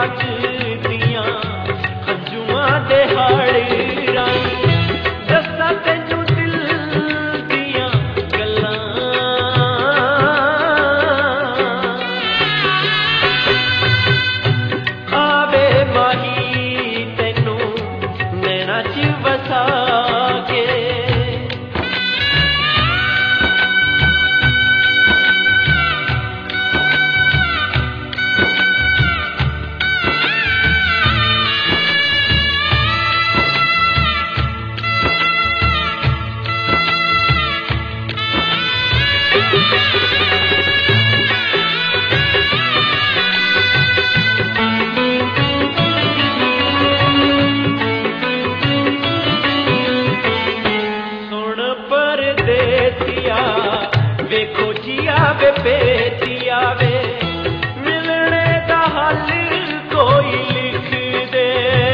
ਵਗਦੀਆਂ ਹੰਝੂਆਂ ਦੇ ਹਾੜ ਰਾਹੀਂ ਦੱਸਾਂ ਤੈਨੂੰ ਦਿਲ ਦੀਆਂ ਗੱਲਾਂ। ਆਵੇ ਮਾਹੀ ਤੈਨੂੰ ਨੈਣਾ ਚ ਵਸਾ ਕੇ। ਵੇਖੋ ਜੀਆ ਵੇ ਬੇਟੀਆ ਵੇ ਮਿਲਣੇ ਦਾ ਹੱਲ ਕੋਈ ਲਿਖ ਦੇ।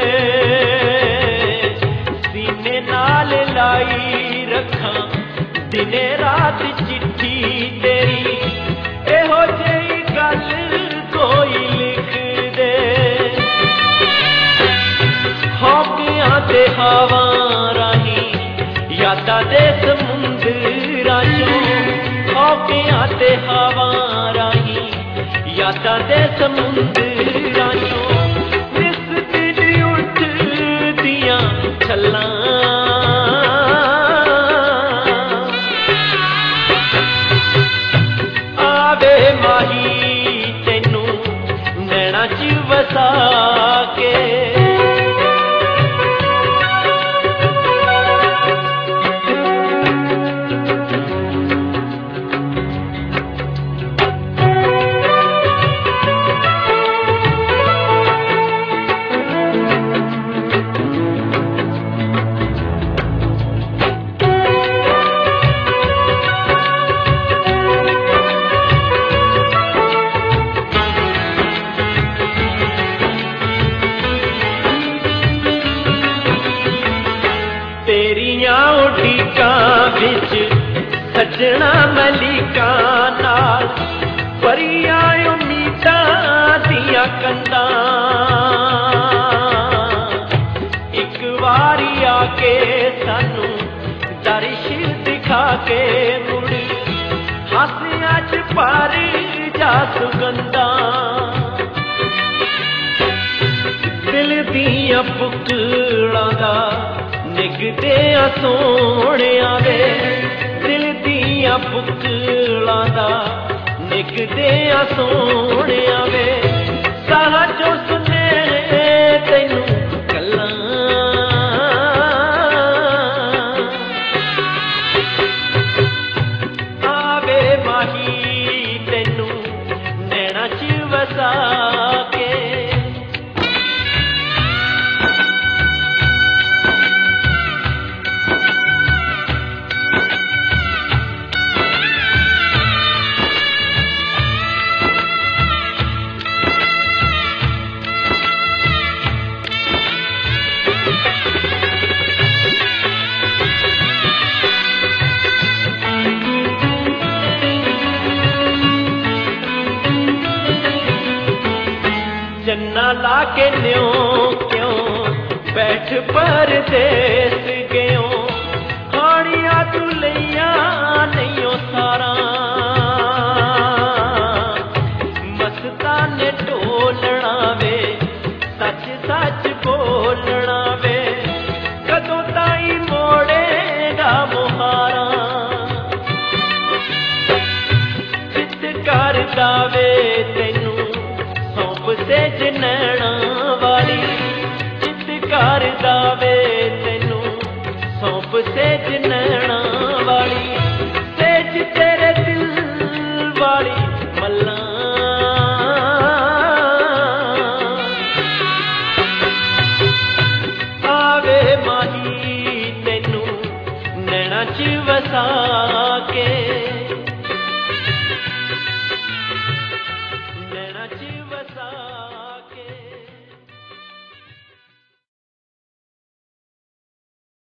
ਸੀਨੇ ਨਾਲ ਲਾਈ ਰੱਖਾਂ ਦਿਨੇ ਰਾਤ ਚਿੱਠੀ ਤੇਰੀ ਇਹੋ ਜਿਹੀ ਗੱਲ ਕੋਈ ਲਿਖ ਦੇ। ਹੌਕਿਆਂ ਤੇ ਹਵਾ ਰਾਹੀਂ ਯਾਦਾਂ ਦੇ ਸਮੁੰਦਰਾਂ ਚੋਂ ਹੌਕਿਆਂ ਤੇ ਹਵਾ ਰਾਹੀਂ ਯਾਦਾਂ ਦੇ ਸਮੁੰਦਰਾਂ ਚੋਂ ਦਿਸਦੀ ਉੱਠਦੀਆਂ ਛੱਲਾਂ। ਆਵੇ ਮਾਹੀ ਤੈਨੂੰ ਨੈਣਾ ਚ ਵਸਾ ਕੇ। ਤੇਰੀਆਂ ਉਡੀਕਾਂ ਵਿੱਚ ਸੱਜਣਾ ਮਲੀਕਾਂ ਨਾਲ ਭਰੀਆਂ ਉਮੀਦਾਂ ਦੀਆਂ ਕੰਧਾਂ। ਇੱਕ ਵਾਰੀ ਆ ਕੇ ਸਾਨੂੰ ਦਰਸ਼ ਦਿਖਾ ਕੇ ਮੁੜ ਹਾਸਿਆਂ ਚ ਭਰ ਜਾ ਸੁਗੰਧਾਂ। ਦਿਲ ਦੀਆਂ ਪੁੱਕਲਾਂ ਦਾ ਨਿਗਦੇ ਆ ਸੋਹਣਿਆਂ ਵੇ ਦਿਲ ਦੀਆਂ ਪੁੱਕਲਾਂ ਦਾ ਨਿਗਦੇ ਆ ਸੋਹਣਿਆਂ ਵੇ ਸਾਹਾਂ ਚੋਂ ਸੁਨੇਹੇ ਤੈਨੂੰ ਗੱਲਾਂ। ਆਵੇ ਮਾਹੀ ਤੈਨੂੰ ਨੈਣਾ ਚ ਵਸਾ ਕੇ। ਚੰਨਾ ਲਾ ਕੇ ਨਿਉ ਕਿਉਂ ਬੈਠ ਪਰਦੇਸ ਗਿਓ ਹਾਣੀਆਂ ਤੂੰ ਲਈਆਂ ਨਹੀਂਓ ਸਾਰਾਂ। ਮਸਤਾਂ ਨੇ ਢੋਲਣਾ ਵੇ ਸੱਚ ਸੱਚ ਬੋਲਣਾ ਵੇ ਕਦੋਂ ਤਾਈਂ ਮੋੜੇਗਾ ਮੁਹਾਰਾਂ। ਚਿੱਤ ਕਰਦਾ ਵੇ ਤੈਨੂੰ ਸੇਜ ਨੈਣਾ ਵਾਲੀ ਚਿੱਤ ਕਰਦਾ ਵੇ ਤੈਨੂੰ ਸੌਂਪ ਸੇਜ ਨੈਣਾ ਵਾਲੀ ਸੇਜ ਤੇਰੇ ਦਿਲ ਵਾਲੀ ਮੱਲਾਂ। ਆਵੇ ਮਾਹੀ ਤੈਨੂੰ ਨੈਣਾ ਚ ਵਸਾ ਕੇ।